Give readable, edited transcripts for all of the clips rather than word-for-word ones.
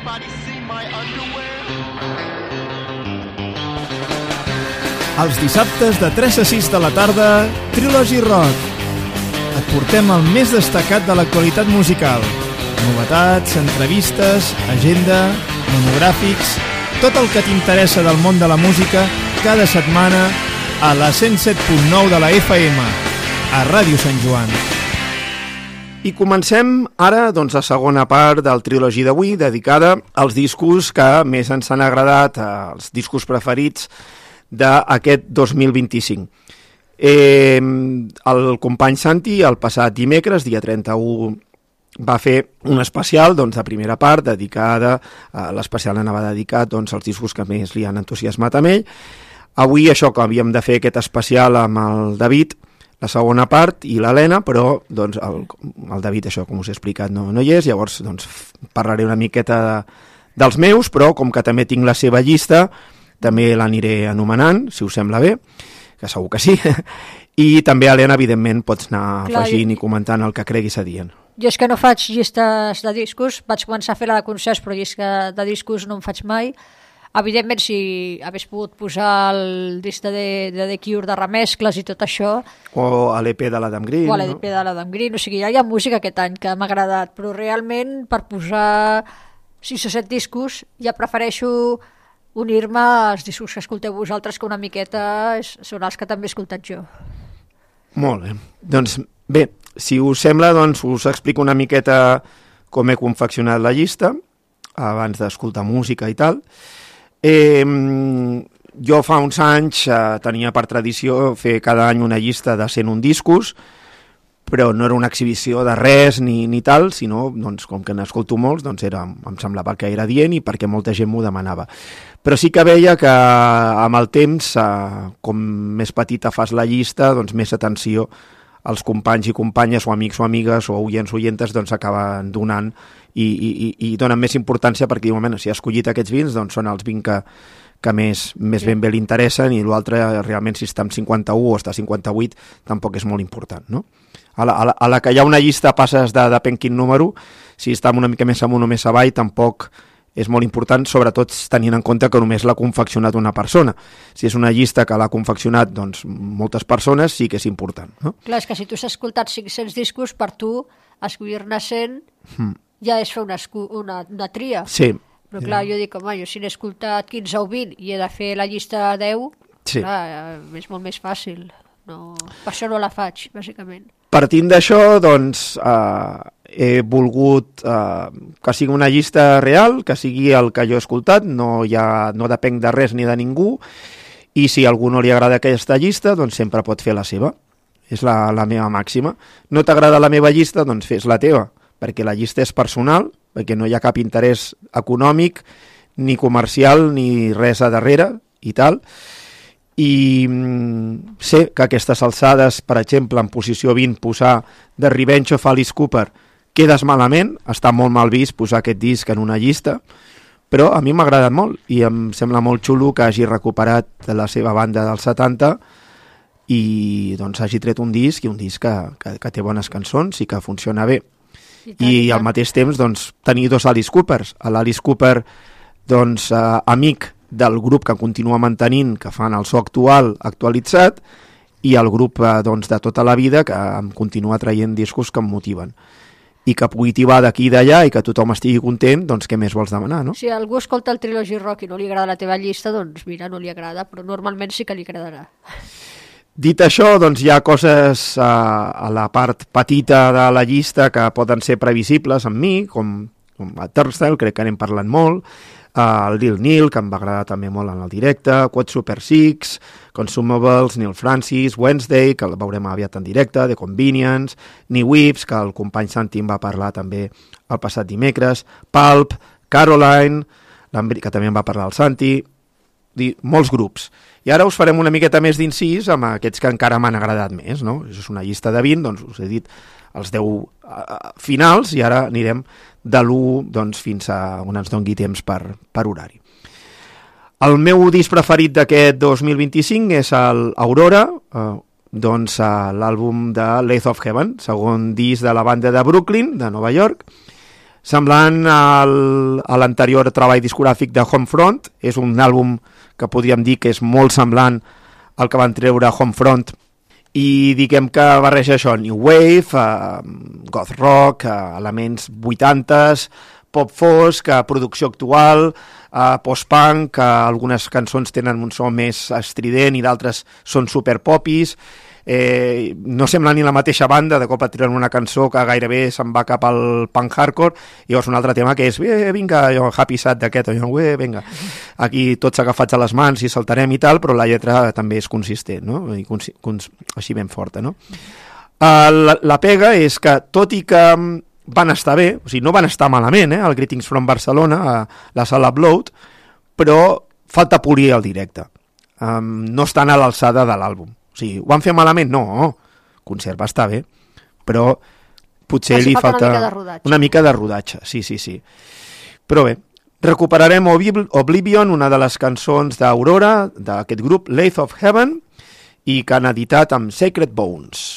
Els dissabtes de 3 a 6 de la tarda, Trilogy Rock. Et portem el més destacat de l'actualitat musical. Novetats, entrevistes, agenda, monogràfics, tot el que t'interessa del món de la música cada setmana a la 107.9 de la FM, a Ràdio Sant Joan. I comencem ara la segona part del Trilogy d'avui, dedicada als discos que més ens han agradat, els discos preferits d'aquest 2025. El company Santi, el passat dimecres, dia 31, va fer un especial de primera part, dedicada, l'especial anava dedicat als discos que més li han entusiasmat amb ell. Avui això que havíem de fer aquest especial amb el David, la segona part, i l'Helena, però el David, això com us he explicat, no hi és, llavors parlaré una miqueta dels meus, però com que també tinc la seva llista, també l'aniré anomenant, si us sembla bé, que segur que sí, i també, Helena, evidentment, pots anar afegint i comentant el que creguis adient. Jo és que no faig llistes de discos, vaig començar a fer la de concerts, però llista de discos no en faig mai. Evidentment, si hagués pogut posar el disc de The Cure de remescles i tot això... O a l'EP de l'Adam Green. O a l'EP de l'Adam Green, o sigui, ja hi ha música aquest any que m'ha agradat, però realment per posar 6 o 7 discos ja prefereixo unir-me als discos que escolteu vosaltres, que una miqueta són els que també he escoltat jo. Molt bé. Doncs bé, si us sembla, us explico una miqueta com he confeccionat la llista, abans d'escoltar música i tal. Jo fa uns anys tenia per tradició fer cada any una llista de 101 discos, però no era una exhibició de res ni tal, sinó, com que n'escolto molts, em semblava que era adient i perquè molta gent m'ho demanava. Però sí que veia que amb el temps, com més petita fas la llista, més atenció als companys i companyes o amics o amigues o oients o oientes acaben donant i donen més importància perquè diuen, si ha escollit aquests 20, són els 20 que més ben bé li interessen i l'altre realment si està en 51 o està a 58 tampoc és molt important, no? A la que hi ha una llista passes de depèn quin número, si està una mica més amunt o més avall tampoc és molt important, sobretot tenint en compte que només l'ha confeccionat una persona. Si és una llista que l'ha confeccionat moltes persones, sí que és important, no? Clar, és que si tu has escoltat 500 discos, per tu escollir-ne 100 ja és fer una tria. Sí. Però clar, jo dic, home, jo si n'he escoltat 15 o 20 i he de fer la llista 10, clar, és molt més fàcil. Per això no la faig, bàsicament. Partint d'això, he volgut que sigui una llista real, que sigui el que jo he escoltat, no depenc de res ni de ningú, i si a algú no li agrada aquesta llista, sempre pot fer la seva. És la meva màxima. No t'agrada la meva llista? Doncs fes la teva, perquè la llista és personal, perquè no hi ha cap interès econòmic, ni comercial, ni res a darrere, i tal. I sé que aquestes alçades, per exemple, en posició 20, posar The Revenge of Alice Cooper, quedes malament, està molt mal vist posar aquest disc en una llista, però a mi m'ha agradat molt i em sembla molt xulo que hagi recuperat la seva banda dels 70 i hagi tret un disc i un disc que té bones cançons i que funciona bé. I al mateix temps tenir dos Alice Coopers. L'Alice Cooper amic del grup que continua mantenint, que fan el so actualitzat, i el grup de tota la vida que em continua traient discos que em motiven. I que pugui tibar d'aquí i d'allà i que tothom estigui content, què més vols demanar, no? Si algú escolta el Trilogy Rock i no li agrada la teva llista, mira, no li agrada, però normalment sí que li agradarà. Dit això, hi ha coses a la part petita de la llista que poden ser previsibles amb mi, com a Turnstile, crec que n'hem parlat molt, el Lil Neil, que em va agradar també molt en el directe, Quad Super Six, Consumables, Neil Francis, Wednesday, que el veurem aviat en directe, The Convenience, New Whips, que el company Santi em va parlar també el passat dimecres, Pulp, Caroline, que també em va parlar el Santi, molts grups. I ara us farem una miqueta més d'incís amb aquests que encara m'han agradat més, no? És una llista de 20, us he dit els 10 finals i ara anirem de l'1 fins a on ens doni temps per horari. El meu disc preferit d'aquest 2025 és l'Aurora, l'àlbum de Lathe of Heaven, segon disc de la banda de Brooklyn, de Nova York. Semblant a l'anterior treball discogràfic de Homefront, és un àlbum que podríem dir que és molt semblant al que van treure Homefront, i diguem que barreja això, New Wave, goth rock, elements 80s, pop fosc, producció actual, post-punk, algunes cançons tenen un so més estrident i d'altres són super popis, no sembla ni la mateixa banda, de cop et tiren una cançó que gairebé se'n va cap al punk hardcore, i llavors un altre tema que és vinga, happy sad d'aquest, vinga, aquí tots agafats a les mans i saltarem i tal, però la lletra també és consistent, no? I així ben forta, no? La pega és que, tot i que van estar bé, o sigui, no van estar malament, el Greetings from Barcelona, a la sala Bloat, però falta polir el directe. No estan a l'alçada de l'àlbum. O sigui, ho van fer malament? No, el concert va estar bé, però potser li falta una mica de rodatge. Sí. Però bé, recuperarem Oblivion, una de les cançons d'Aurora, d'aquest grup, Lathe of Heaven, i que han editat amb Sacred Bones.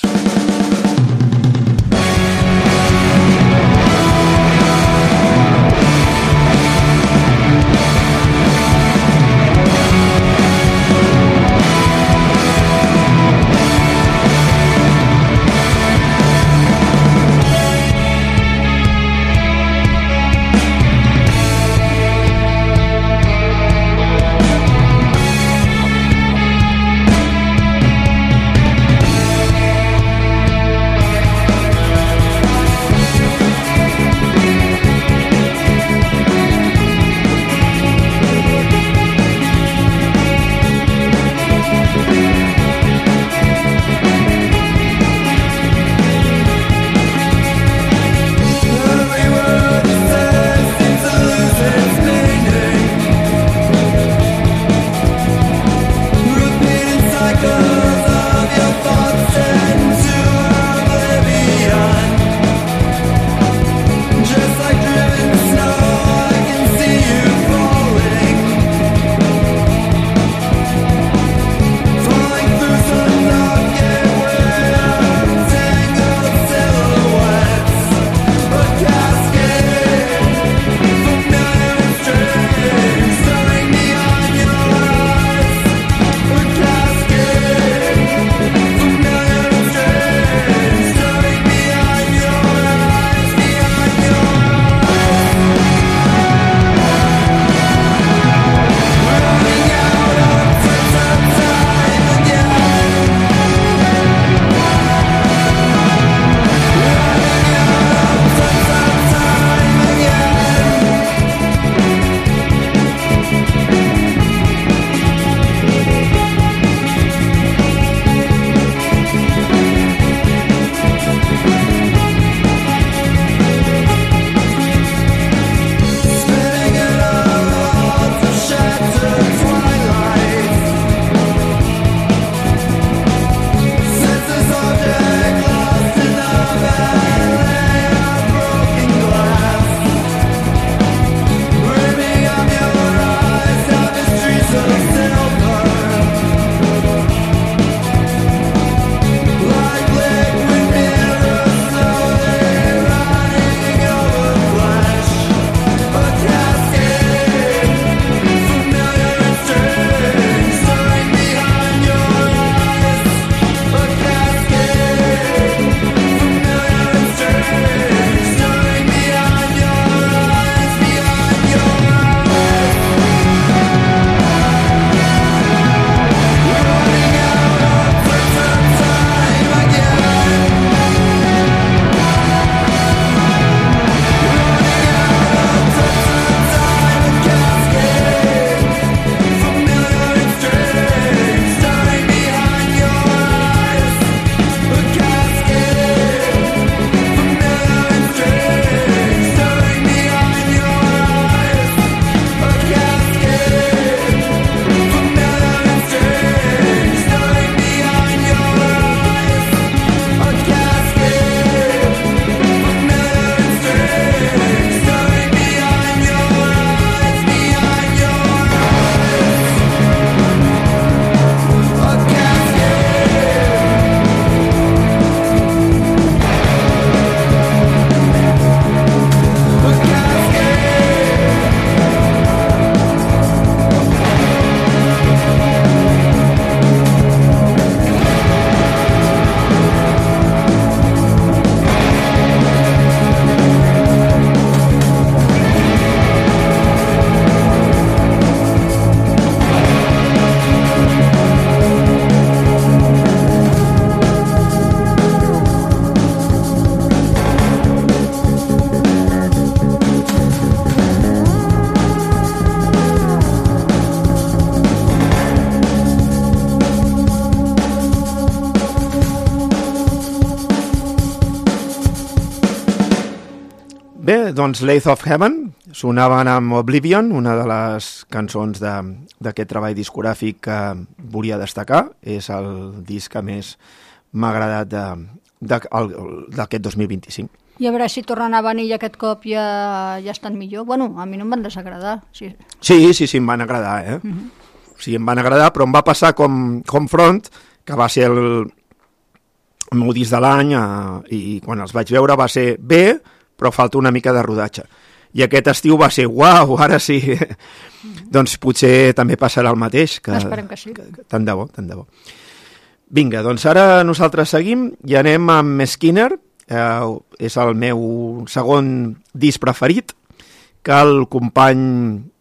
Bé, doncs Lathe of Heaven sonaven amb Oblivion, una de les cançons d'aquest treball discogràfic que volia destacar. És el disc que més m'ha agradat d'aquest 2025. I a veure si tornen a venir i aquest cop ja estan millor. Bueno, a mi no em van desagradar. Sí, em van agradar, Sí, em van agradar, però em va passar com Front, que va ser el meu disc de l'any, i quan els vaig veure va ser bé, però falta una mica de rodatge. I aquest estiu va ser, uau, ara sí. Doncs potser també passarà el mateix. Esperem que sí. Tant de bo, tant de bo. Vinga, doncs ara nosaltres seguim i anem amb Skinner. És el meu segon disc preferit, que el company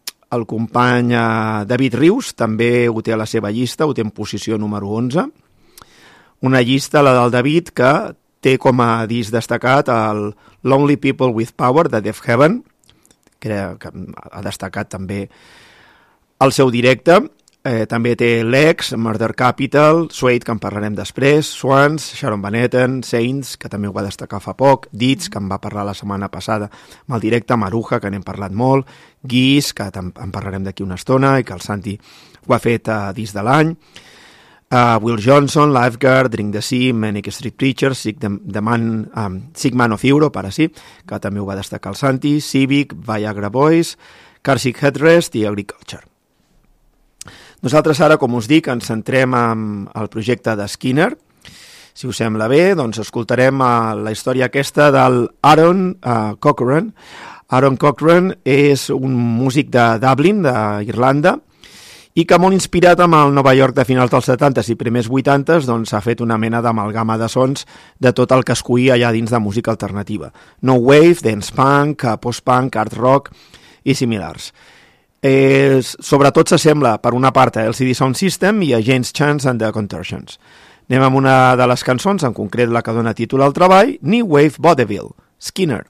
David Rius també ho té a la seva llista, ho té en posició número 11. Una llista, la del David, que té com a disc destacat el Lonely People with Power, de Deaf Heaven, que ha destacat també el seu directe. També té Lex, Murder Capital, Suede, que en parlarem després, Swans, Sharon Van Etten, Saints, que també ho va destacar fa poc, Deeds, que en va parlar la setmana passada amb el directe, Maruja, que n'hem parlat molt, Geese, que en parlarem d'aquí una estona, i que el Santi ho ha fet disc de l'any, Will Johnson, Lifeguard, Drink the Sea, Manic Street Preachers, Sick Man of Europe, ara sí, que també ho va destacar el Santi, Civic, Viagra Boys, Carsick Headrest i Agriculture. Nosaltres ara, com us dic, ens centrem en el projecte de Skinner. Si us sembla bé, doncs escoltarem la història aquesta del Aaron Cochrane. Aaron Cochrane és un músic de Dublin, d'Irlanda, i que molt inspirat amb el Nova York de finals dels 70s i primers 80s, doncs ha fet una mena d'amalgama de sons de tot el que es cuia allà dins de música alternativa. No wave, dance punk, post-punk, art rock i similars. Sobretot s'assembla, per una part, a LCD Sound System i a James Chance and the Contortions. Anem amb una de les cançons, en concret la que dona títol al treball, New Wave Vaudeville, Skinner.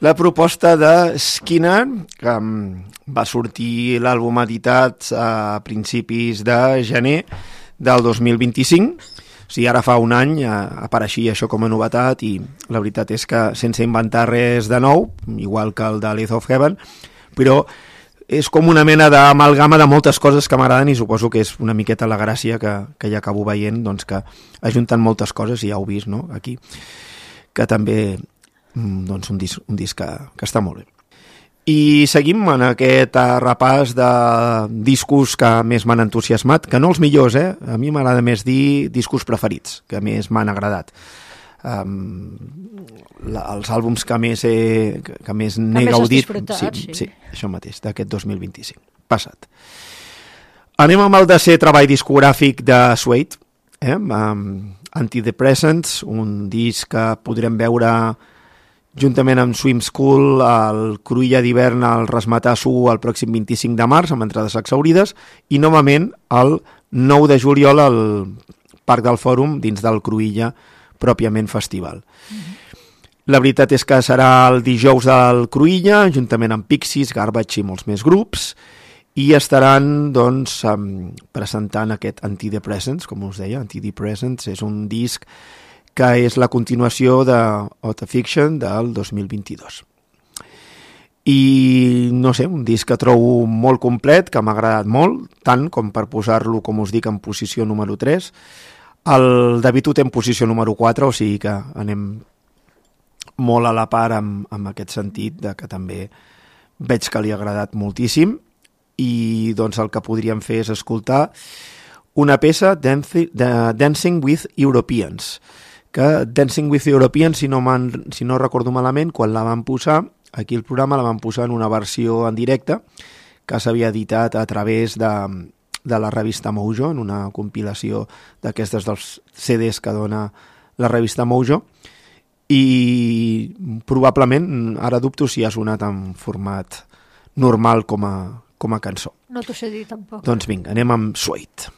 la proposta de Skinner, que va sortir l'àlbum editat a principis de gener del 2025. O sigui, ara fa un any apareixia això com a novetat i la veritat és que sense inventar res de nou, igual que el de Leath of Heaven, però és com una mena d'amalgama de moltes coses que m'agraden i suposo que és una miqueta la gràcia que ja acabo veient, doncs que ajunten moltes coses, i ja heu vist, no?, aquí, que també doncs un disc que està molt bé. I seguim en aquest repàs de discos que més m'han entusiasmat, que no els millors, a mi m'agrada més dir discos preferits, que més m'han agradat. Els àlbums que més n'he gaudit, sí, això mateix, d'aquest 2025 passat. Anem amb el tercer treball discogràfic de Suede, Antidepressants, un disc que podrem veure juntament amb Swim School, el Cruïlla d'hivern al Razzmatazzo el pròxim 25 de març, amb entrades exhaurides, i novament el 9 de juliol al Parc del Fòrum, dins del Cruïlla pròpiament festival. La veritat és que serà el dijous del Cruïlla, juntament amb Pixies, Garbage i molts més grups, i estaran doncs, presentant aquest Antidepressants, com us deia. Antidepressants és un disc que és la continuació de Autofiction del 2022. I no sé, un disc que trobo molt complet, que m'ha agradat molt, tant com per posar-lo, com us dic, en posició número 3. El David ho té en posició número 4, o sigui que anem molt a la part amb aquest sentit, de que també veig que li ha agradat moltíssim, i doncs el que podríem fer és escoltar una peça de Dancing with Europeans, que Dancing with Europeans, si no recordo malament, quan la van posar, aquí el programa la van posar en una versió en directe que s'havia editat a través de la revista Mojo, en una compilació d'aquestes dels CDs que dona la revista Mojo, i probablement, ara dubto si ha sonat en format normal com a cançó. No t'ho sé dir tampoc. Doncs vinga, anem amb Suede.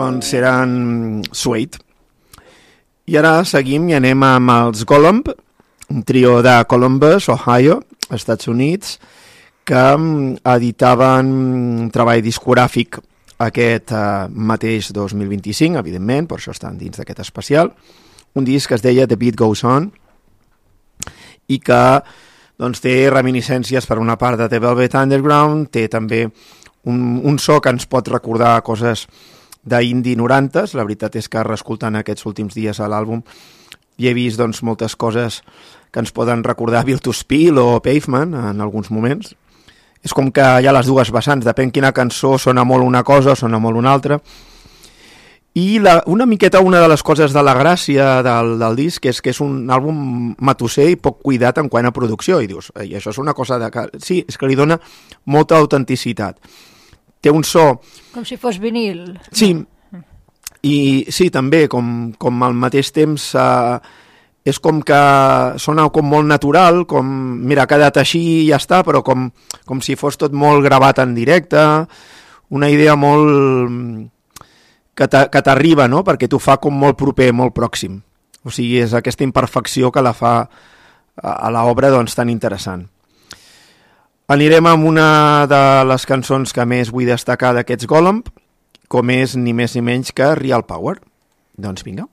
doncs eren Suede. I ara seguim i anem amb els Golomb, un trio de Columbus, Ohio, Estats Units, que editaven un treball discogràfic aquest mateix 2025, evidentment, per això estan dins d'aquest especial, un disc que es deia The Beat Goes On, i que doncs, té reminiscències per una part de The Velvet Underground, té també un so que ens pot recordar coses d'indie 90s. La veritat és que reescoltant aquests últims dies a l'àlbum hi he vist doncs, moltes coses que ens poden recordar Virtus Pil o Pavement en alguns moments. És com que hi ha les dues vessants, depèn quina cançó sona molt una cosa o sona molt una altra. I una miqueta una de les coses de la gràcia del disc és que és un àlbum matusser i poc cuidat en quant a producció. I dius, i això és una cosa de que... Sí, és que li dona molta autenticitat. Té un so... Com si fos vinil. Sí, i sí, també, com al mateix temps és com que sona com molt natural, com, mira, ha quedat així i ja està, però com si fos tot molt gravat en directe, una idea molt... que t'arriba, no?, perquè t'ho fa com molt proper, molt pròxim. O sigui, és aquesta imperfecció que la fa a l'obra doncs, tan interessant. Anirem amb una de les cançons que més vull destacar d'aquests Golomb, com és ni més ni menys que Real Power. Doncs vinga.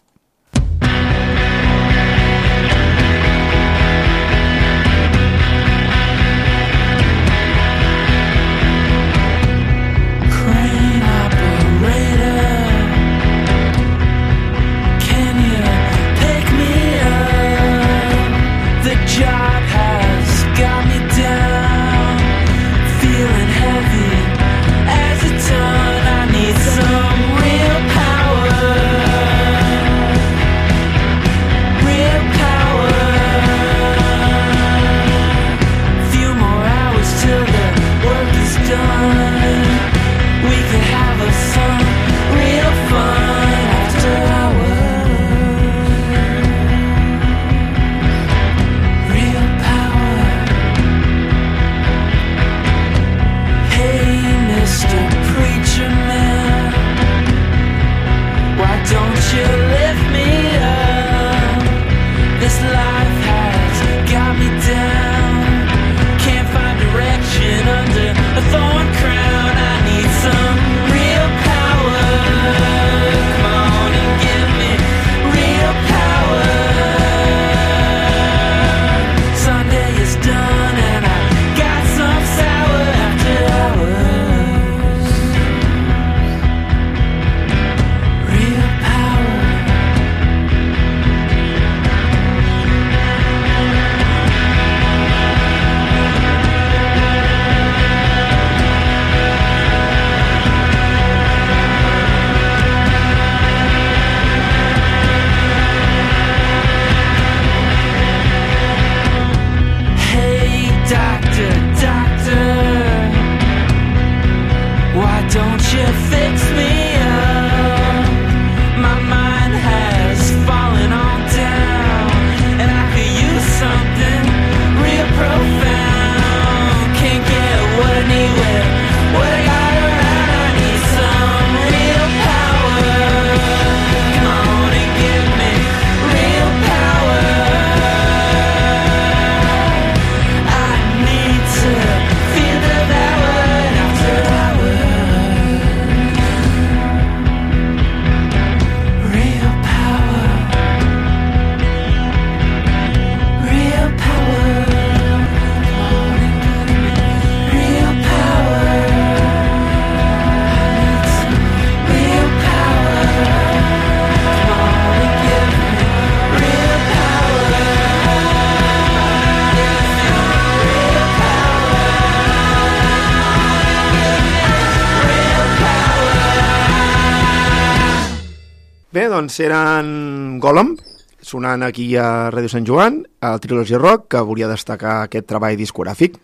Bé, doncs eren Golomb, sonant aquí a Ràdio Sant Joan, al Trilogy Rock, que volia destacar aquest treball discogràfic.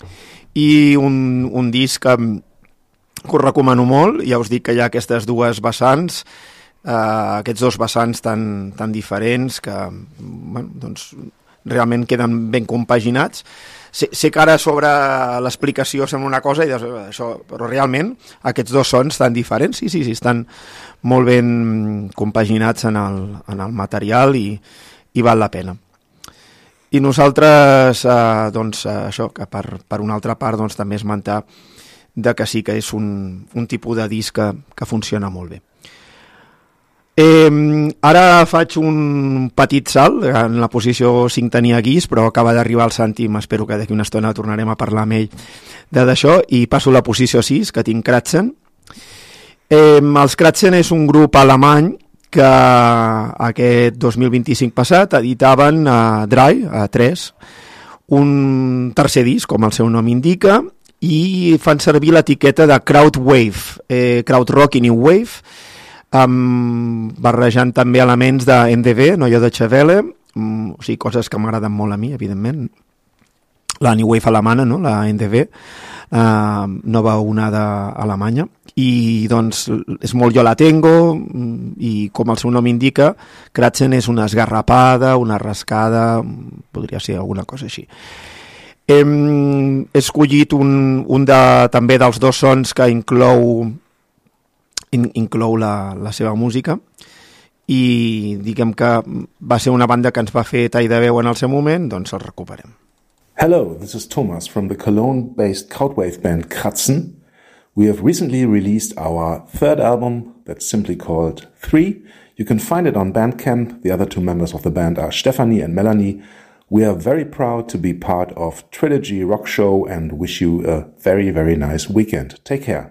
I un disc que us recomano molt, ja us dic que hi ha aquestes dues vessants, aquests dos vessants tan diferents que, bueno, doncs, realment queden ben compaginats. Sé que ara sobre l'explicació sembla una cosa, però realment aquests dos sons tan diferents, sí, estan molt ben compaginats en el material i val la pena. I nosaltres, això, que per una altra part també esmentar que sí que és un tipus de disc que funciona molt bé. Ara faig un petit salt. En la posició 5 tenia Guix, però acaba d'arribar el Santi, m'espero que d'aquí una estona tornarem a parlar amb ell d'això, i passo a la posició 6, que tinc Kratzen. Els Kratzen és un grup alemany que aquest 2025 passat editaven Dry, a 3, un tercer disc, com el seu nom indica, i fan servir l'etiqueta de Krautwave, Krautrock i New Wave, barrejant també elements de NDW, Neue Deutsche Welle, o sigui, coses que m'agraden molt a mi, evidentment. La New Wave alemana, no? La NDW, nova onada alemanya, i doncs és molt Jo la tengo, i com el seu nom indica, Kratzen és una esgarrapada, una rascada, podria ser alguna cosa així. Hem escollit un també dels dos sons que inclou la seva música, i diguem que va ser una banda que ens va fer tall de veu en el seu moment, doncs el recuperem. Hello, this is Thomas from the Cologne-based Krautwave band Kratzen. We have recently released our third album that's simply called 3. You can find it on Bandcamp. The other two members of the band are Stephanie and Melanie. We are very proud to be part of Trilogy Rock Show and wish you a very, very nice weekend. Take care.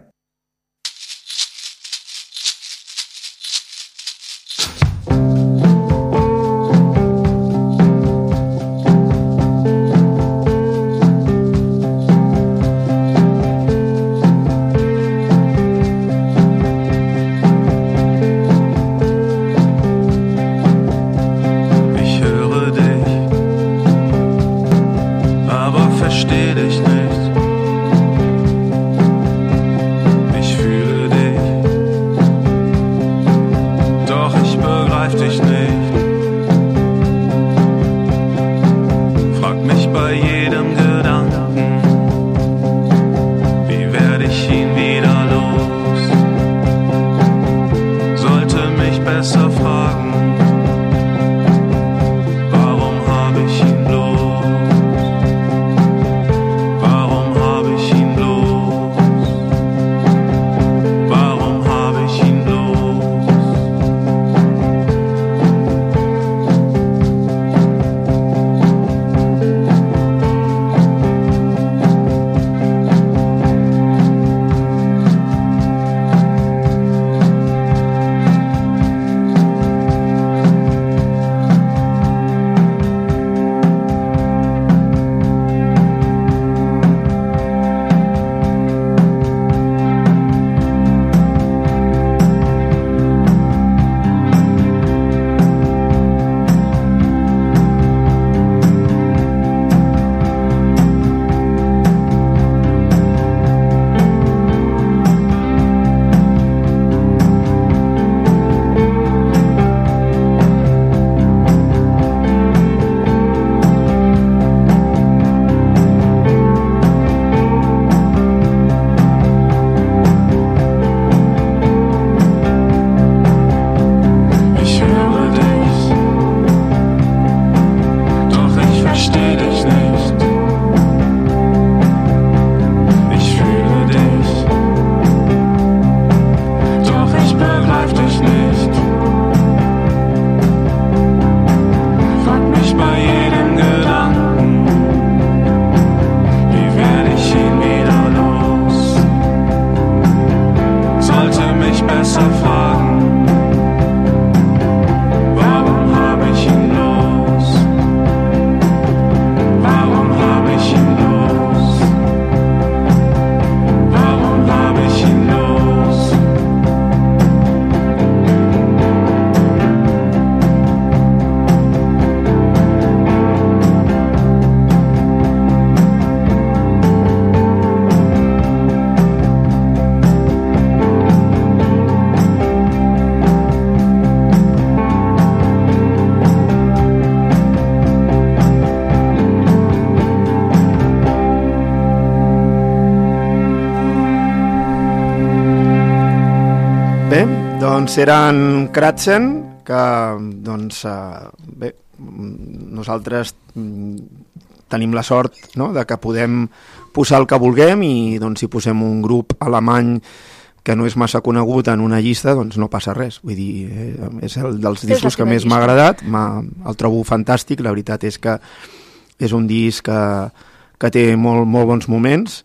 Doncs eren Kratzen, que doncs, bé, nosaltres tenim la sort, no?, de que podem posar el que vulguem i doncs, si posem un grup alemany que no és massa conegut en una llista, doncs no passa res. Vull dir, és el dels discos que més m'ha agradat, el trobo fantàstic, la veritat és que és un disc que té molt bons moments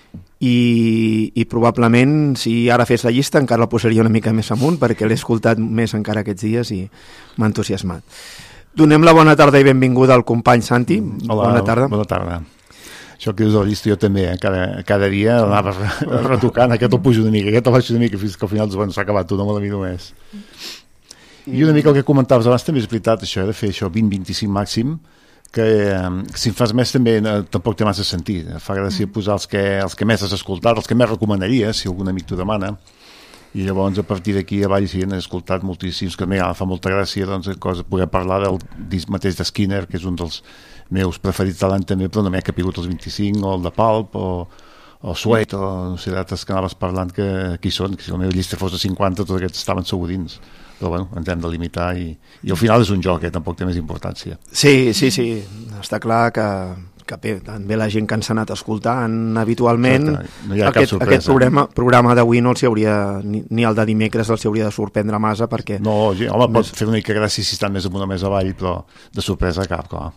i probablement si ara fes la llista encara la posaria una mica més amunt perquè l'he escoltat més encara aquests dies i m'ha entusiasmat. Donem la bona tarda i benvinguda al company Santi. Hola, bona tarda. Bona tarda. Això que dius de la llista, jo també, cada dia l'anava retocant, aquest el pujo una mica, aquest el baixo una mica, fins que al final s'ha acabat, no me la miro més. I una mica el que comentaves abans també és veritat, això, de fer això 20-25 màxim, que si en fas més també tampoc té massa sentit. Fa gràcia posar els que més has escoltat, els que més recomanaries, si algun amic t'ho demana, i llavors a partir d'aquí avall sí, he escoltat moltíssims, que a mi fa molta gràcia doncs, poder parlar del disc mateix de Skinner, que és un dels meus preferits de l'any també, però no m'he capigut els 25, o el de Pulp, o Sweat, o no sé, d'altres que anaves parlant que aquí són, que si la meva llista fos de 50, tots aquests estaven segurins. Però bueno, ens hem de limitar i al final és un joc, tampoc té més importància. Sí, està clar que bé, també la gent que ens ha anat escoltant habitualment, no hi ha cap sorpresa. Aquest programa d'avui no els hauria, ni el de dimecres els hauria de sorprendre massa perquè... No, home, pot fer una mica gràcia si estan més amunt o més avall, però de sorpresa cap, clar.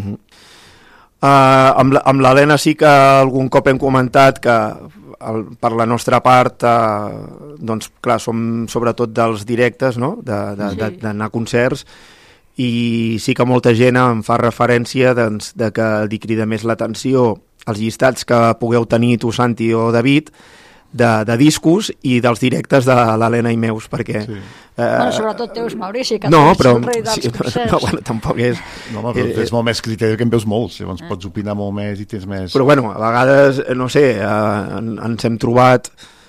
Amb l'Helena sí que algun cop hem comentat que per la nostra part doncs clar, som sobretot dels directes, no? D'anar a concerts, i sí que molta gent em fa referència doncs, de que li crida més l'atenció els llistats que pugueu tenir tu, Santi o David, de discos i dels directes de l'Helena i meus, perquè... Sí. Sobretot teus, Maurici, que no, però, el rei dels concerts. No, bueno, tampoc és... No, però tens molt més criteri que en veus molts, llavors pots opinar molt més i tens més... Però bueno, a vegades, no sé, ens hem trobat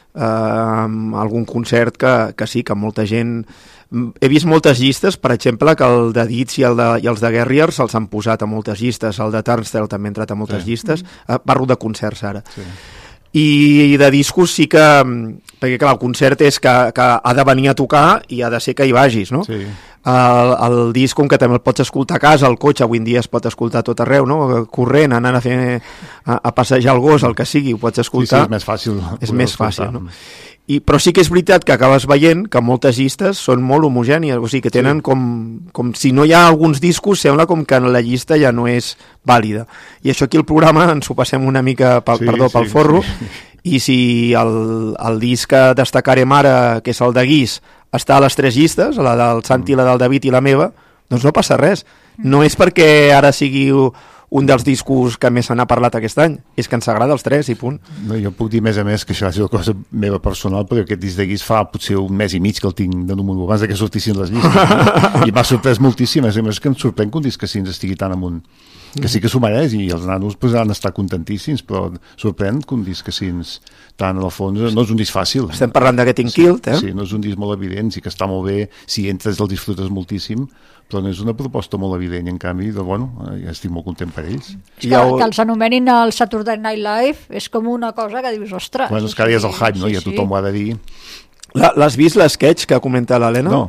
algun concert que sí, que molta gent... He vist moltes llistes, per exemple, que el de Dits i els de Guerrier se'ls han posat a moltes llistes, el de Turnstile també ha entrat a moltes llistes, parlo de concerts ara. Sí. I de discos sí que... Perquè clar, el concert és que ha de venir a tocar i ha de ser que hi vagis, no? Sí. El disc, com que també el pots escoltar a casa, el cotxe avui en dia es pot escoltar a tot arreu, no? Corrent, anant a passejar el gos, el que sigui, ho pots escoltar. Sí, és més fàcil. És més fàcil, no? Però sí que és veritat que acabes veient que moltes llistes són molt homogènies, o sigui que tenen com si no hi ha alguns discos, sembla com que la llista ja no és vàlida. I això aquí el programa ens ho passem una mica pel forro, i si el disc que destacarem ara, que és el de Guix, està a les 3 llistes, la del Santi, la del David i la meva, doncs no passa res. No és perquè ara sigui un dels discos que més se n'ha parlat aquest any, és que ens agrada els 3 i punt. No, jo puc dir més a més que això és una cosa meva personal, perquè aquest disc de Guix fa potser un mes i mig que el tinc de número abans que sortissin les llistes, i m'ha sorprès moltíssim. És que em sorprèn que un disc que sí ens estigui tan amunt, que sí que s'ho mereix, i els nanos han d'estar contentíssims, però sorprèn que un disc que sí ens tant al fons no és un disc fàcil. Estem parlant de Getting Killed, Sí, no és un disc molt evident, sí que està molt bé, si entres el disfrutes moltíssim, però no és una proposta molt evident, i en canvi, doncs, bueno, ja estic molt content per ells. És que els anomenin el Saturday Night Live és com una cosa que dius, ostres... Bueno, és que ara ja és el hype, no? Ja tothom ho ha de dir. L'has vist l'esquetx que ha comentat l'Helena? No.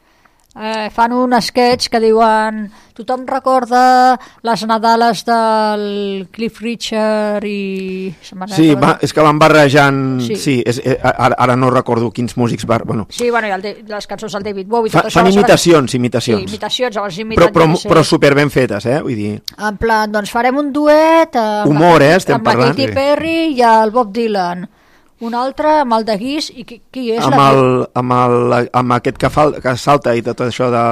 Fan un sketch que diuen tothom recorda les Nadales del Cliff Richard i... Sí, és que van barrejant... Sí, ara no recordo quins músics... Bueno. Sí, bueno, i les cançons del David Bowie... Fan imitacions. Sí, imitacions. Però super ben fetes, eh? Vull dir... En plan, doncs farem un duet... Humor, estem parlant. Amb la Katy Perry i el Bob Dylan. Un altre amb el de Guix, i qui és? Amb aquest que salta i tot això de...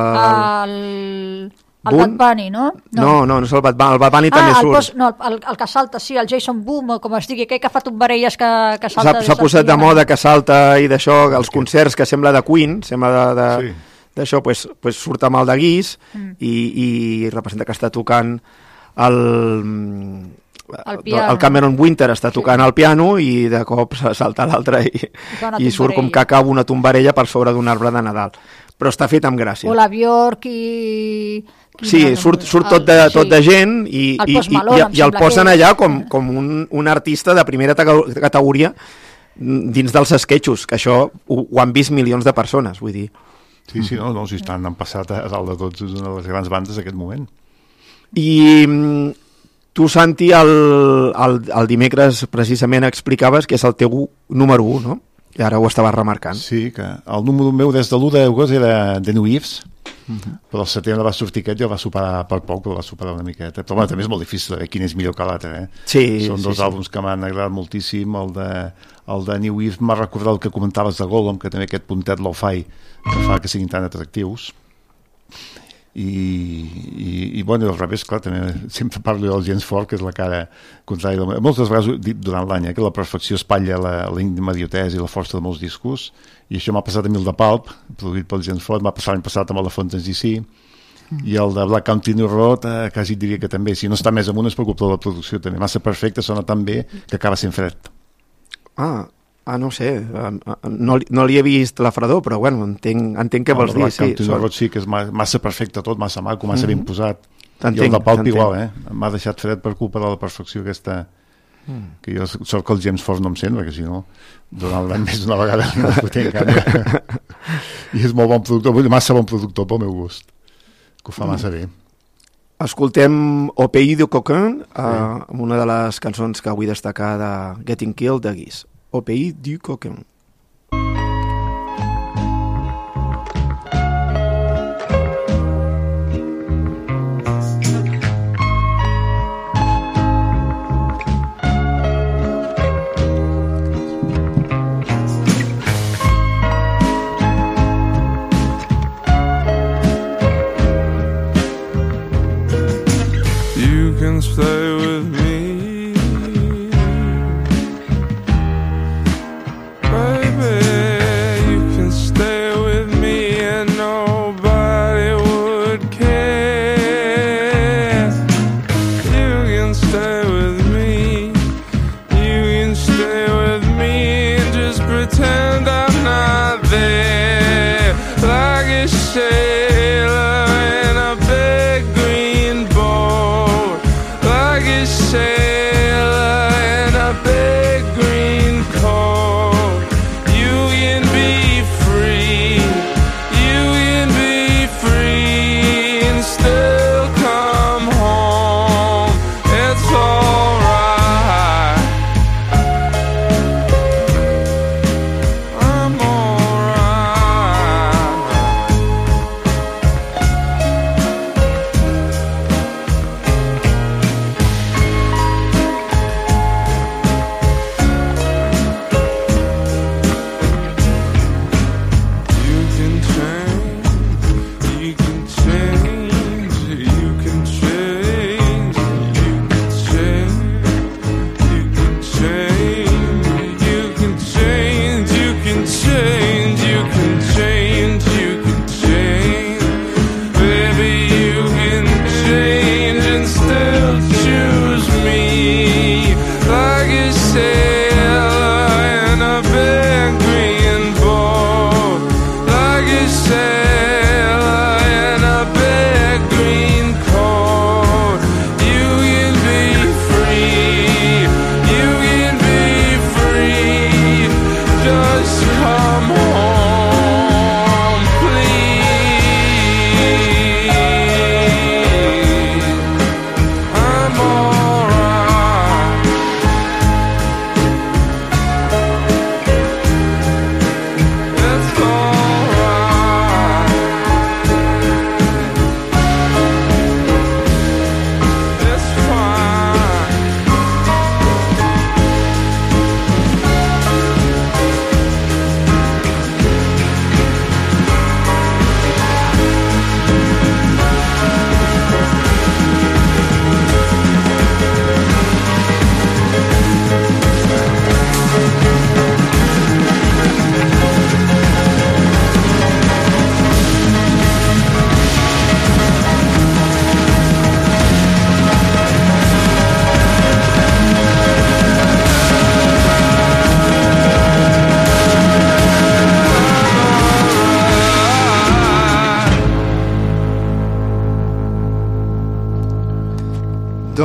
El Bad Bunny, no? No és el Bad Bunny, el Bad Bunny també surt. El que salta, sí, el Jason Boom, com es digui, aquell que fa tombarelles que salta... S'ha posat de moda que salta i d'això, els concerts que sembla de Queen, sembla d'això, pues surt amb el de Guix i representa que està tocant el Cameron Winter està tocant el piano i de cop salta l'altre i surt com que acaba una tombarella per sobre d'un arbre de Nadal, però està fet amb gràcia. O la Bjork i... Sí, surt tot de gent i el posen allà com un artista de primera categoria dins dels esquetxos, que això ho han vist milions de persones, vull dir. Sí, no, si han passat a dalt de tots, és una de les grans bandes d'aquest moment. I tu, Santi, el dimecres precisament explicaves que és el teu número 1, no? I ara ho estaves remarcant. Sí, que el número meu des de l'1 d'agost era The New Eves, però el setembre va sortir aquest i el va superar per poc, però va superar una miqueta. Però també és molt difícil saber quin és millor que l'altre, Sí, són dos àlbums que m'han agradat moltíssim. El de New Eves m'ha recordat el que comentaves de Gollum, que també aquest puntet lo-fi que fa que siguin tan atractius. I bueno, al revés, clar, també sempre parlo del James Ford, que és la cara contrària. Moltes vegades ho he dit durant l'any, que la perfecció espatlla la immediatesa i la força de molts discos, i això m'ha passat a Mil de Pulp, produït pel James Ford, m'ha passat l'any passat amb el de Fontaines DC, i el de Black Country New Road quasi diria que també, si no està més amunt és per culpa de la producció, també massa perfecte, sona tan bé que acaba sent fred. No sé, no li he vist la fredor, però bueno, entenc què vols dir. Black Country New Road sí que és massa perfecte tot, massa maco, massa ben posat. I el de Pulp igual, m'ha deixat fred per culpa de la perfecció aquesta, que jo sort que el James Ford no em sent, perquè si no, durant l'any més d'una vegada no ho tinc canviar. I és molt bon productor, massa bon productor pel meu gust, que ho fa massa bé. Escoltem Au Pays du Coquin, amb una de les cançons que vull destacar de Getting Killed de Guiz. Au Pays du Coquin. You can stay with me. Say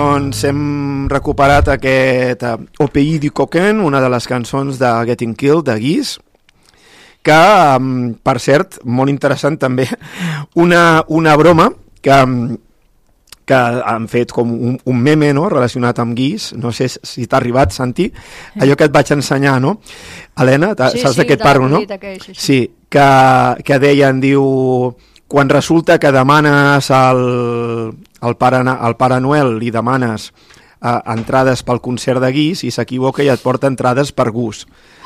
Doncs hem recuperat aquest Au Pays du Coquin, una de les cançons de Getting Killed, de Guis, que, per cert, molt interessant també, una broma que han fet com un meme, no?, relacionat amb Guis. No sé si t'ha arribat, Santi, allò que et vaig ensenyar, no? Helena, saps de què et parlo, no? Sí, que deien, diu, quan resulta que demanes al Pare Noel, li demanes entrades pel concert de Guis i s'equivoca i et porta entrades per Gus.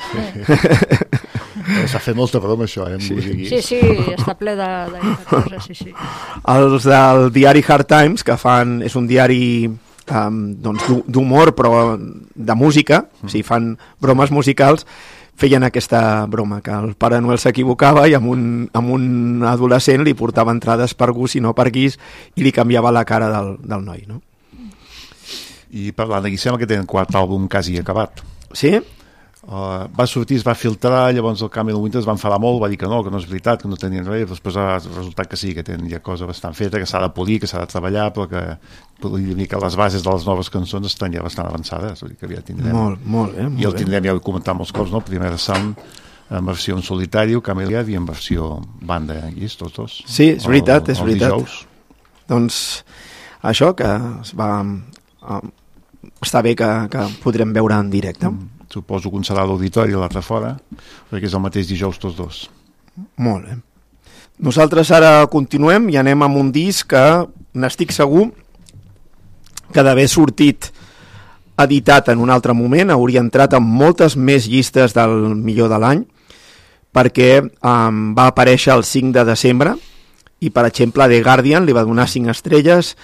S'ha fet molta broma, això, Sí. Sí, està ple de coses, sí. Els del diari Hard Times, que és un diari doncs, d'humor, però de música, o sigui, fan bromes musicals, feien aquesta broma, que el Pare Noel s'equivocava i amb un adolescent li portava entrades per Gus i no per Guis i li canviava la cara del noi, no? I parlant de Guis, sembla que tenen 4 àlbum quasi acabat. Sí? Va sortir, es va filtrar, llavors el Camel Winter es va enfadar molt, va dir que no és veritat, que no tenien res, després ha resultat que sí, que tenen ja cosa bastant feta, que s'ha de polir, que s'ha de treballar, però que les bases de les noves cançons estan ja bastant avançades, vull dir que ja tindrem. Molt bé. I el tindrem, ja ho he comentat molts cops, no? Primera Sound en versió en solitari, Camel i en versió banda, Guis, tots dos. Sí, és veritat, és veritat. Dijous. Doncs això, que està bé que podrem veure en directe. Suposo que un serà a l'auditori i l'altre fora, perquè és el mateix dijous tots dos. Molt bé. Nosaltres ara continuem i anem amb un disc que n'estic segur que d'haver sortit editat en un altre moment hauria entrat en moltes més llistes del millor de l'any, perquè va aparèixer el 5 de desembre i, per exemple, The Guardian li va donar 5 estrelles,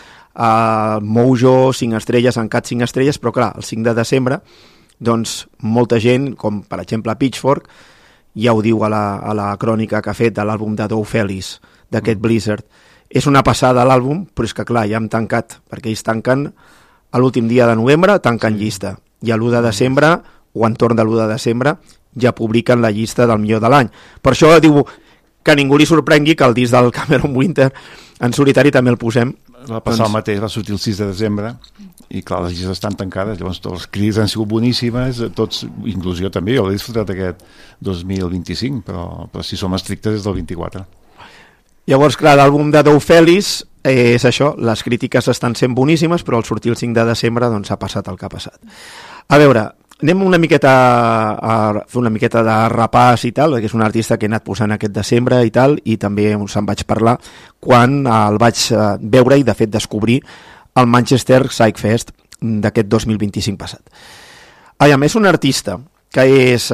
Mojo 5 estrelles, Uncut 5 estrelles, però clar, el 5 de desembre doncs molta gent, com per exemple Pitchfork, ja ho diu a la crònica que ha fet de l'àlbum de Doug Fellis, d'aquest Blizzard. És una passada l'àlbum, però és que clar, ja hem tancat, perquè ells tanquen a l'últim dia de novembre, tanquen llista, i a l'1 de desembre, o entorn de l'1 de desembre, ja publiquen la llista del millor de l'any. Per això diu que ningú li sorprengui que el disc del Cameron Winter en solitari també el posem. Va passar el mateix, va sortir el 6 de desembre i clar, les llistes estan tancades, llavors tots els crits han sigut boníssimes, tots, inclús jo també, jo l'he disfrutat aquest 2025, però si som estrictes és del 24. Llavors, clar, l'àlbum de Doug Fellis és això, les crítiques estan sent boníssimes, però al sortir el 5 de desembre doncs ha passat el que ha passat. A veure, anem una miqueta a fer una miqueta de repàs i tal, perquè és un artista que he anat posant aquest desembre i tal, i també se'n vaig parlar quan el vaig veure i de fet descobrir el Manchester Psych Fest d'aquest 2025 passat. Ell és un artista que és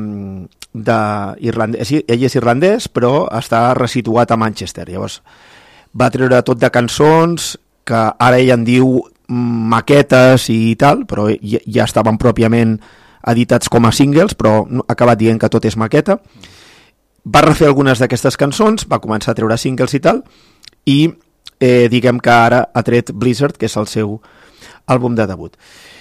irlandès, ell és irlandès però està resituat a Manchester, llavors va treure tot de cançons que ara ell en diu maquetes i tal, però ja estaven pròpiament editats com a singles, però ha acabat dient que tot és maqueta. Va refer algunes d'aquestes cançons, va començar a treure singles i tal, i diguem que ara ha tret Blizzard, que és el seu àlbum de debut.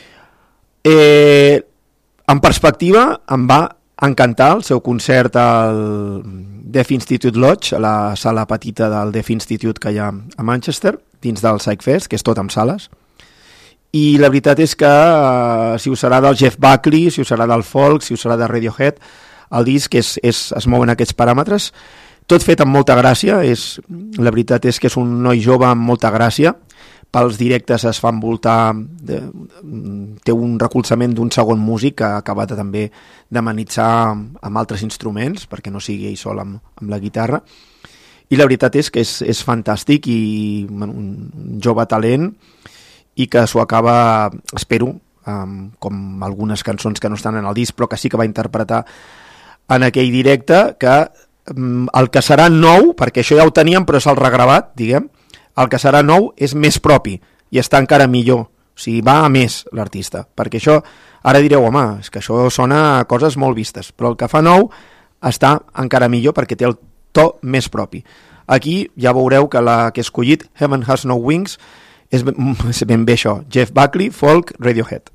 En perspectiva, em va encantar el seu concert al Deaf Institute Lodge, a la sala petita del Deaf Institute que hi ha a Manchester, dins del Psych Fest, que és tot amb sales. I la veritat és que si us serà del Jeff Buckley, si us serà del folk, si us serà de Radiohead, el disc es mou en aquests paràmetres, tot fet amb molta gràcia, la veritat és que és un noi jove amb molta gràcia, pels directes es fa envoltar, té un recolzament d'un segon músic que ha acabat també d'amenitzar amb altres instruments, perquè no sigui ell sol amb la guitarra, i la veritat és que és fantàstic i un jove talent, i que s'ho acaba, espero, com algunes cançons que no estan en el disc, però que sí que va interpretar en aquell directe, que el que serà nou, perquè això ja ho teníem però és el regravat, diguem, el que serà nou és més propi i està encara millor, o sigui, va a més l'artista, perquè això, ara direu, home, és que això sona a coses molt vistes, però el que fa nou està encara millor perquè té el to més propi. Aquí ja veureu que la que he escollit, Heaven Has No Wings, és ben bé això, Jeff Buckley, folk, Radiohead.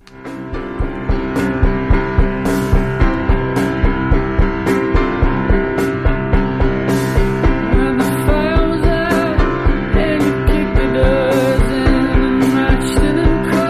When the fire was out and you kicked the doors in and marched in and cried.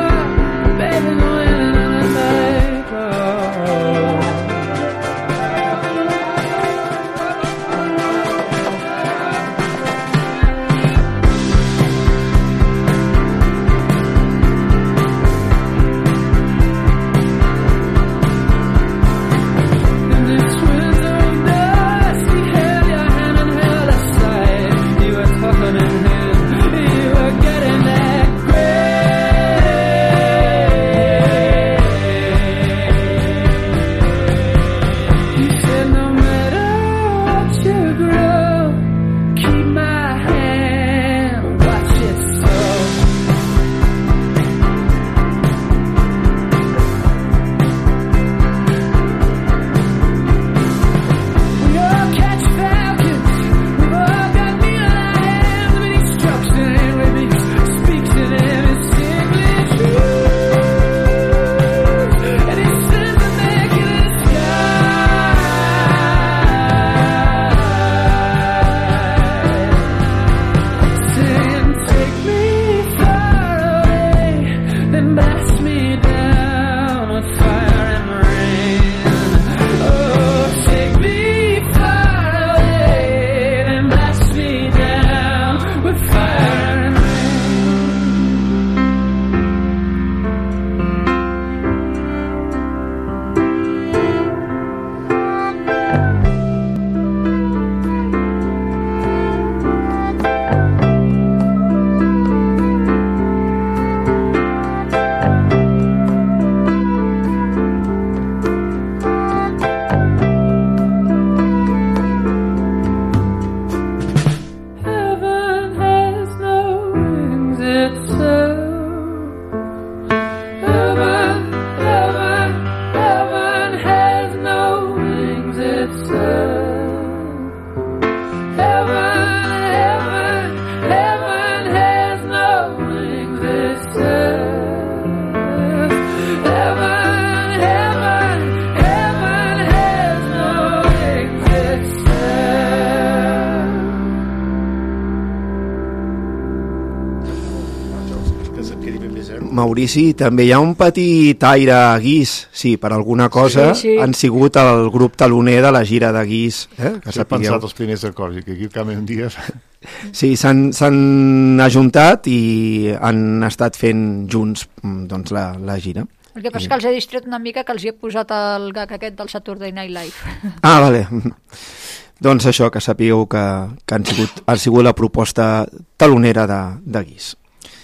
Maurici, també hi ha un petit aire a Guix, sí, per alguna cosa han sigut el grup taloner de la gira de Guix, que s'ha pensat els primers acords, i que aquí cada un dia... Sí, s'han ajuntat i han estat fent junts doncs, la gira. El que passa que els he distret una mica, que els hi he posat el gag aquest del Saturday Night Live. Ah, vale. Doncs això, que sapigueu que ha sigut la proposta talonera de Guix.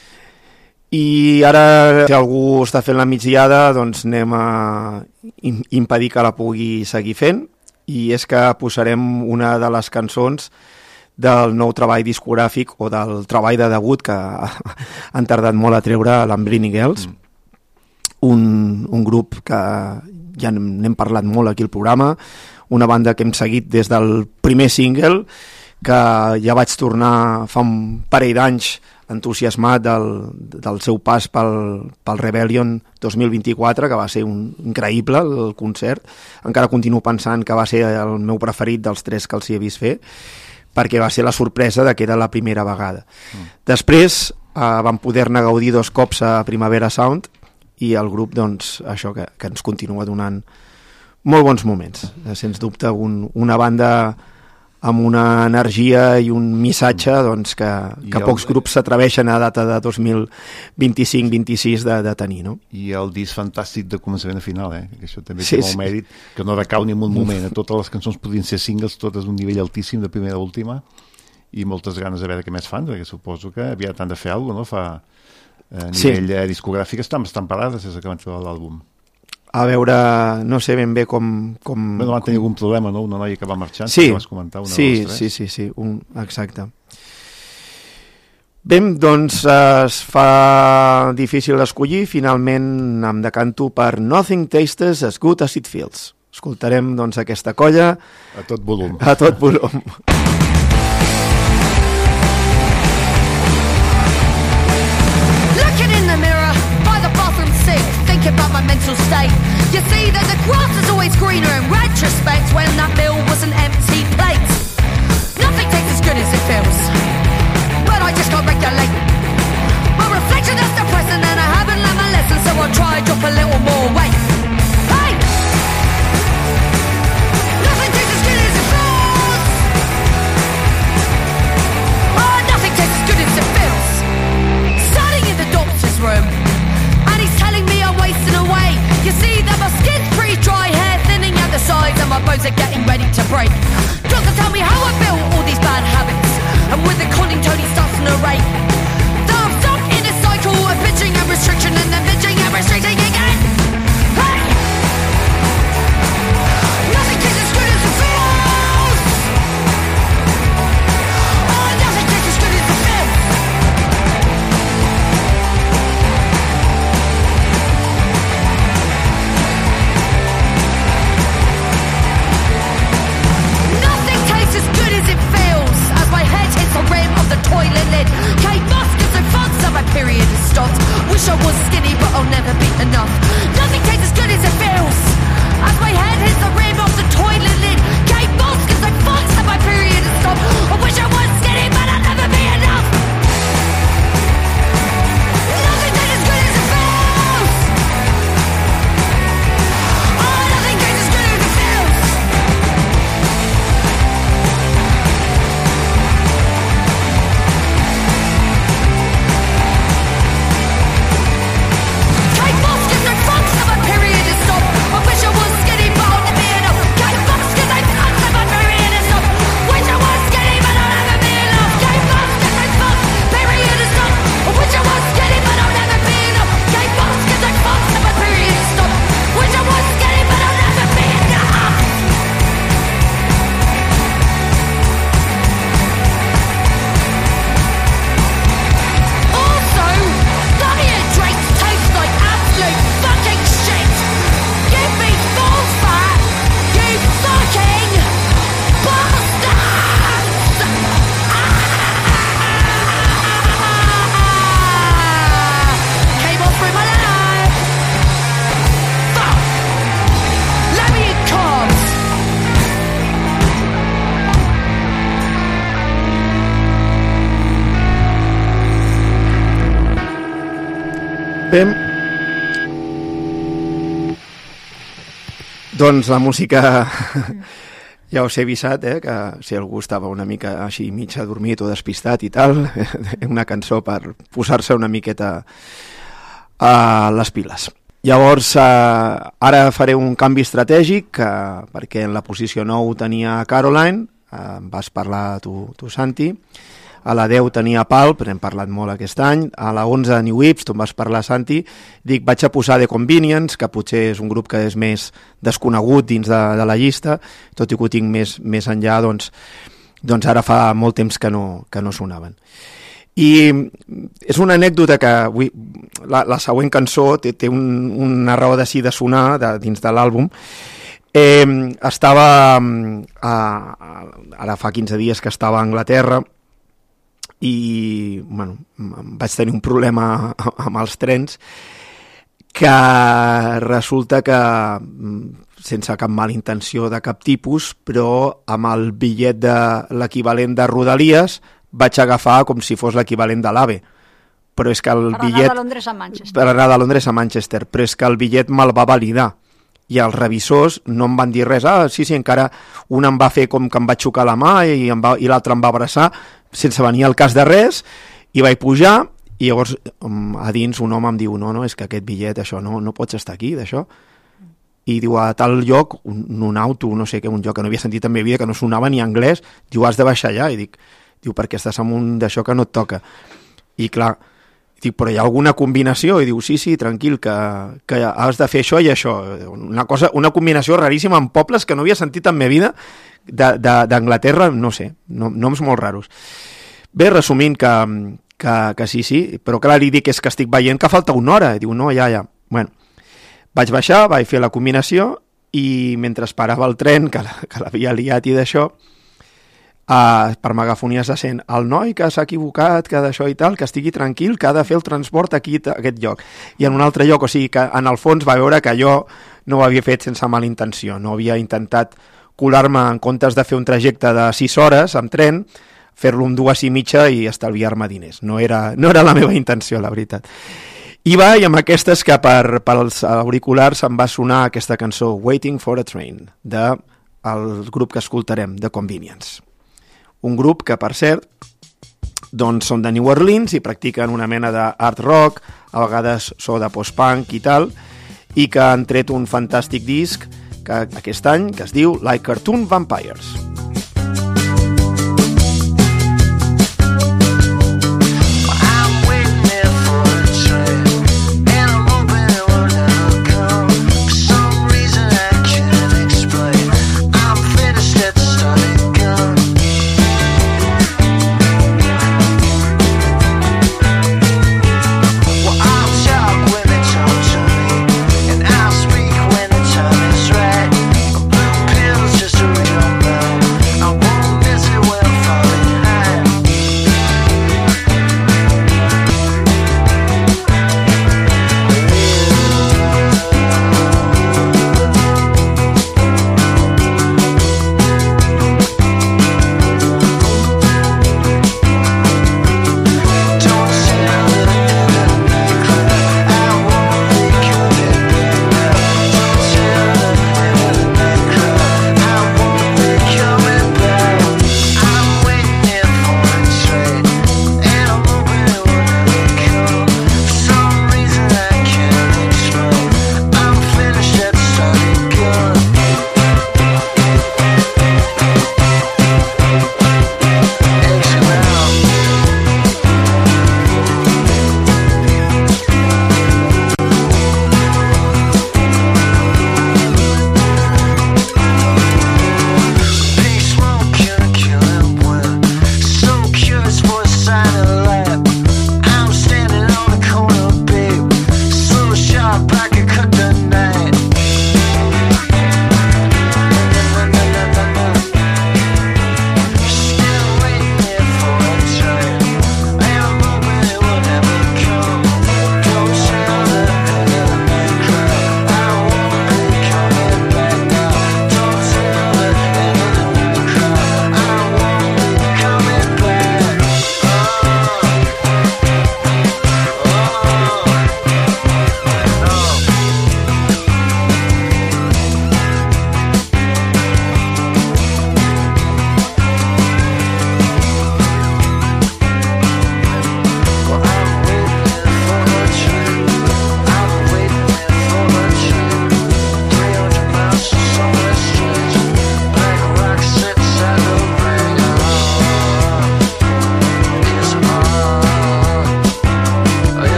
I ara, si algú està fent la migdiada, doncs anem a impedir que la pugui seguir fent, i és que posarem una de les cançons del nou treball discogràfic o del treball de debut que han tardat molt a treure, l'Ambrini Girls, un grup que ja n'hem parlat molt aquí al programa, una banda que hem seguit des del primer single, que ja vaig tornar fa un parell d'anys entusiasmat del seu pas pel Rebellion 2024, que va ser increïble el concert. Encara continuo pensant que va ser el meu preferit dels 3 que els hi he vist fer, perquè va ser la sorpresa de que era la primera vegada. Després vam poder-ne gaudir 2 cops a Primavera Sound, i el grup, doncs, això que ens continua donant molt bons moments. Sens dubte, una banda amb una energia i un missatge doncs, que pocs grups s'atreveixen a data de 2025-26 de tenir, no? I el disc fantàstic de començament a final, que això també té molt mèrit, que no decau ni en un moment. Totes les cançons podrien ser singles, totes d'un nivell altíssim de primera a última, i moltes ganes de veure què més fan, perquè suposo que aviat han de fer alguna cosa, no? A nivell discogràfic estan bastant parades des que van treure l'àlbum. A veure, no sé ben bé com... Bueno, van tenir algun problema, no? Una noia que va marxant, sí, que vas comentar, una de les 3. Sí, exacte. Bé, doncs es fa difícil escollir, finalment em decanto per Nothing Tastes as Good as It Feels. Escoltarem, doncs, aquesta colla... A tot volum. A tot volum. Looking in the mirror by the bathroom sink, thinking about my mental state. You see that the grass is always greener in retrospect when that meal was an empty plate. Nothing tastes as good as it feels, but I just can't regulate. My reflection is depressing and I haven't learned my lesson, so I'll try and drop a little more weight. Hey! Nothing tastes as good as it feels. Oh, nothing tastes as good as it feels. Standing in the doctor's room, and he's telling me I'm wasting away. You see that my skin's pretty dry, hair thinning out the sides, and my bones are getting ready to break. Doctor, tell me how I built all these bad habits, and with the conning Tony starts to narrate that I'm stuck in a cycle of bitching and restriction, and then bitching and restriction. Bé, doncs la música ja us he avisat, que si algú estava una mica així mig adormit o despistat i tal, una cançó per posar-se una miqueta a les piles. Llavors, ara faré un canvi estratègic, perquè en la posició 9 tenia Caroline, vas parlar tu Santi, a la 10 tenia Pal, però hem parlat molt aquest any, a la 11 New Whips, tu em vas parlar, Santi, dic, vaig a posar The Convenience, que potser és un grup que és més desconegut dins de la llista, tot i que ho tinc més enllà, doncs ara fa molt temps que no sonaven. I és una anècdota que la següent cançó té una raó de sonar dins de l'àlbum. Estava, ara fa 15 dies que estava a Anglaterra, i vaig tenir un problema amb els trens que resulta que, sense cap mala intenció de cap tipus, però amb el bitllet de l'equivalent de Rodalies vaig agafar com si fos l'equivalent de l'AVE, però és que el bitllet... Per anar de Londres a Manchester. Per anar de Londres a Manchester, però és que el bitllet me'l va validar i els revisors no em van dir res. Sí, encara un em va fer com que em va xocar la mà i l'altre em va abraçar sense venir al cas de res, i vaig pujar i llavors a dins un home em diu no, és que aquest bitllet, això no pots estar aquí, d'això. I diu, a tal lloc, un auto, no sé què, un lloc que no havia sentit en la meva vida, que no sonava ni anglès, diu, has de baixar allà. I diu, perquè estàs en un d'això que no et toca. I clar, dic, però hi ha alguna combinació? I diu, sí, tranquil, que has de fer això i això. Una combinació raríssima en pobles que no havia sentit en la meva vida d'Anglaterra, no sé, noms molt raros. Bé, resumint que sí, però clar, li dic, és que estic veient que falta una hora. I diu, no, ja. Bueno, vaig baixar, vaig fer la combinació i mentre esperava el tren, que l'havia liat i d'això, per megafonia se sent el noi que s'ha equivocat, que d'això i tal, que estigui tranquil, que ha de fer el transport aquí a aquest lloc. I en un altre lloc, o sigui que en el fons va veure que jo no ho havia fet sense mala intenció, no havia intentat colar-me en comptes de fer un trajecte de 6 hores amb tren, fer-lo en 2:30 i estalviar-me diners. No era la meva intenció, la veritat. I amb aquestes que pels auriculars em va sonar aquesta cançó Waiting for a Train, del grup que escoltarem, The Convenience. Un grup que, per cert, doncs són de New Orleans i practiquen una mena d'art rock, a vegades so de post-punk i tal, i que han tret un fantàstic disc aquest any que es diu Like Cartoon Vampires. Pills just a real man.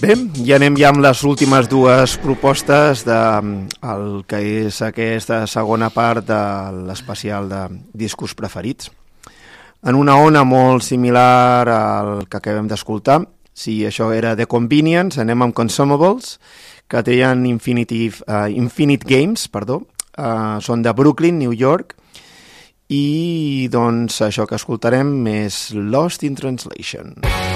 Bé, ja anem ja amb les últimes dues propostes de el que és aquesta segona part de l'especial de discos preferits. En una ona molt similar al que acabem d'escoltar, si això era The Convenience, anem amb Consumables, que treien Infinite Games, són de Brooklyn, New York, i doncs això que escoltarem és Lost in Translation.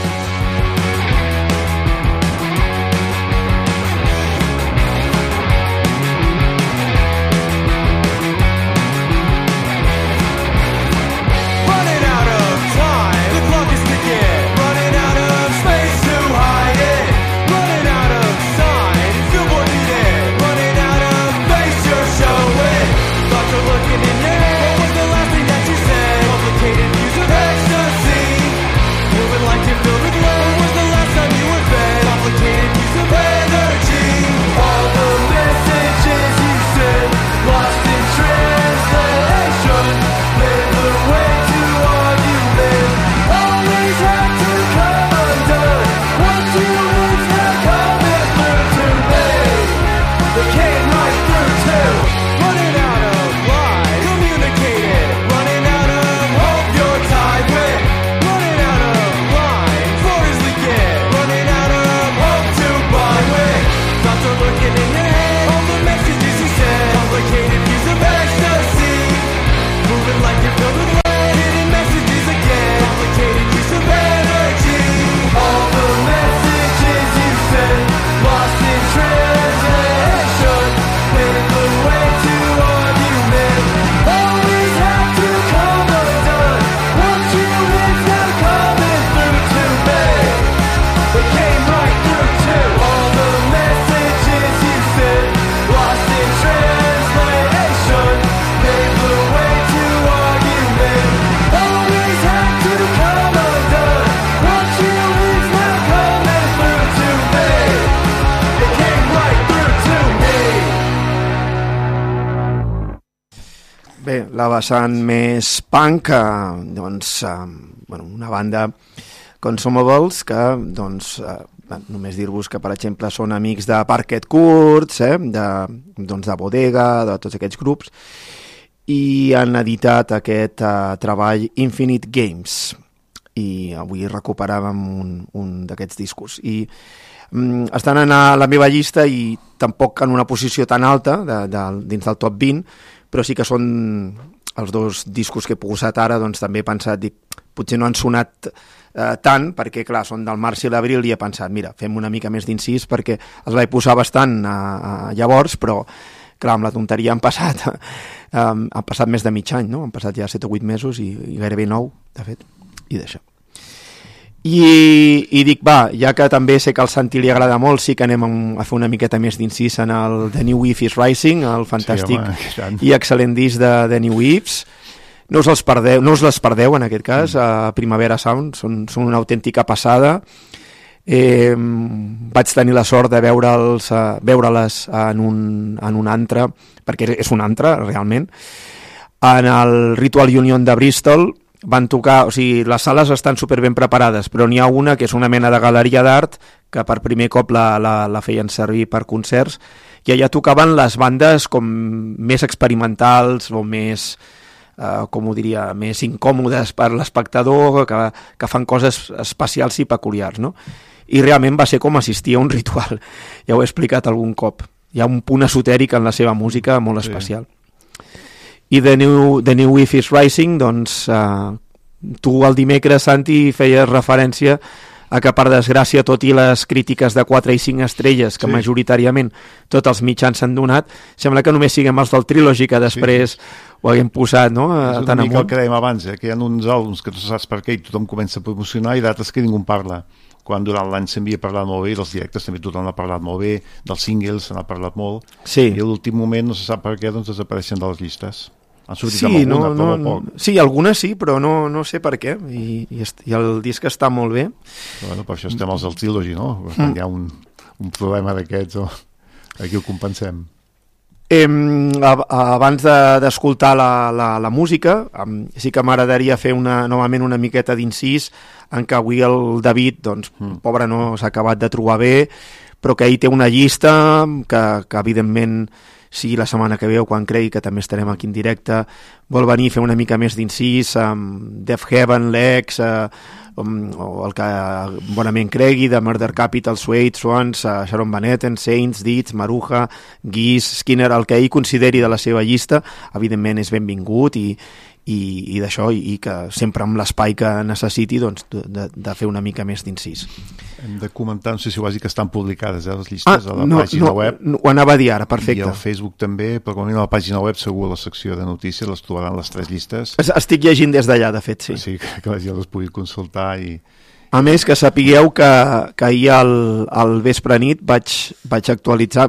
Bé, la vessant més punk, una banda Consumables que, només dir-vos que, per exemple, són amics de Parquet Courts, de Bodega, de tots aquests grups, i han editat aquest treball Infinite Games, i avui recuperàvem un d'aquests discos. I estan a la meva llista i tampoc en una posició tan alta dins del top 20, però sí que són els dos discos que he posat ara, doncs també he pensat, potser no han sonat tant, perquè clar, són del març i l'abril, i he pensat, mira, fem una mica més d'incís, perquè els vaig posar bastant llavors, però clar, amb la tonteria han passat més de mig any, no? Han passat ja 7 o 8 mesos i gairebé 9, de fet, i d'això. I dic, ja que també sé que al Santi li agrada molt, sí que anem a fer una miqueta més d'incís en el The New Wave is Rising, el fantàstic i excel·lent disc de The New Waves. No us les perdeu en aquest cas, a Primavera Sound, són una autèntica passada. Vaig tenir la sort de veure-les en un antre, perquè és un antre realment, en el Ritual Union de Bristol. Van tocar, les sales estan superben preparades, però n'hi ha una que és una mena de galeria d'art que per primer cop la feien servir per concerts, i allà tocaven les bandes com més experimentals o més, més incòmodes per l'espectador, que fan coses especials i peculiars, no? I realment va ser com assistir a un ritual, ja ho he explicat algun cop. Hi ha un punt esotèric en la seva música molt especial. I The New Wave is Rising, doncs tu el dimecres, Santi, feies referència a que, per desgràcia, tot i les crítiques de 4 i 5 estrelles que majoritàriament tots els mitjans s'han donat, sembla que només siguem els del Trilogy, que després ho haguem posat, no? És una mica el que dèiem abans, que hi ha uns àlbums que tu saps per què i tothom comença a promocionar, i d'altres que ningú en parla. Quan durant l'any s'havia parlat molt bé, dels directes també tothom ha parlat molt bé, dels singles se n'ha parlat molt, i a l'últim moment no se sap per què, doncs desapareixen de les llistes. Han sortit amb alguna, però poc. Sí, algunes sí, però no sé per què, i el disc està molt bé. Bueno, per això estem als del Trilogy, no? Quan hi ha un problema d'aquests, aquí ho compensem. Abans d'escoltar la música, sí que m'agradaria fer novament una miqueta d'incís en què avui el David, doncs, pobre, no s'ha acabat de trobar bé, però que ell té una llista que evidentment, si la setmana que ve o quan cregui, que també estarem aquí en directe, vol venir a fer una mica més d'incís amb Death Heaven, Lex, o el que bonament cregui, de Murder Capital, Suede, Swans, Sharon Van Etten, Saints, Deeds, Maruja, Geese, Skinner, el que ell consideri de la seva llista, evidentment és benvingut i d'això, i que sempre amb l'espai que necessiti, doncs, de fer una mica més d'incís. Hem de comentar, no sé si ho has dit, que estan publicades les llistes a la pàgina web. Ho anava a dir ara, perfecte. I al Facebook també, però com a mínim a la pàgina web segur a la secció de notícies les trobaran les 3 llistes. Estic llegint des d'allà, de fet, sí. Sí, que la gent les pugui consultar i... A més, que sapigueu que ahir al vespre nit vaig actualitzar,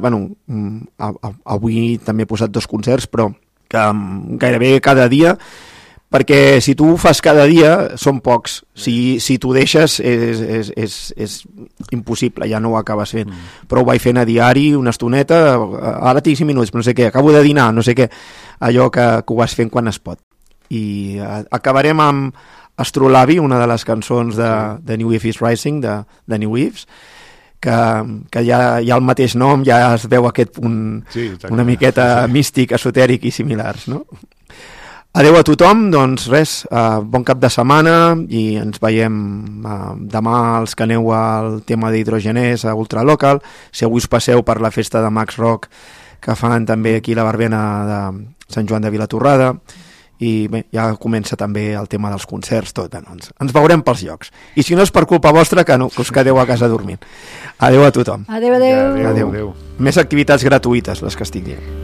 avui també he posat 2 concerts, però que gairebé cada dia, perquè si tu ho fas cada dia són pocs, si t'ho deixes és impossible, ja no ho acabes fent, però ho vaig fent a diari una estoneta, ara tinc 5 minuts, no sé què, acabo de dinar, no sé què, allò que ho vas fent quan es pot. I acabarem amb Astrolabi, una de les cançons de New Wave is Rising, de New Waves, que ja el mateix nom, ja es veu aquest punt una miqueta místic, esotèric i similars, no? Adeu a tothom, doncs res, bon cap de setmana i ens veiem demà els que aneu al tema d'Hidrogenès a Ultralocal, si avui us passeu per la festa de Max Rock que fan també aquí la verbena de Sant Joan de Vilatorrada, i bé, ja comença també el tema dels concerts, tot, ens veurem pels llocs, i si no és per culpa vostra que us quedeu a casa dormint. Adeu a tothom. Adeu. Adeu. Més activitats gratuïtes, les que estic dient.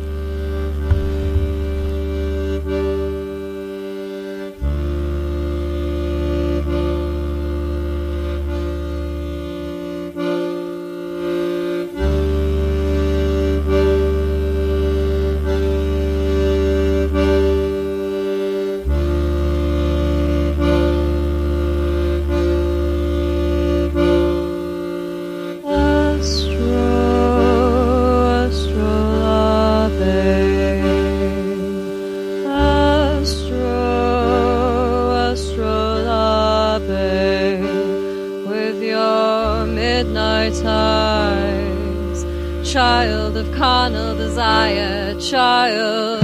Child of carnal desire, child